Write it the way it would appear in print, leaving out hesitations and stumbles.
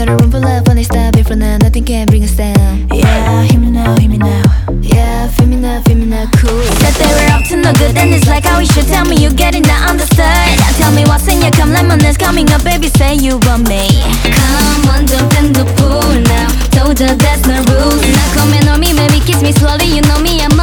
got a room full of funny stuff. If for now, nothing can bring us down. Yeah, hear me now, hear me now. Yeah, feel me now, cool. Said they were up to no good, and it's like how you should tell me you getting that understood. Now tell me what's in your cup, lemonades coming up, baby, say you want me. Come on, jump in the pool now. Told you that's the rules. Now come and on me, maybe kiss me slowly. You know me, I'm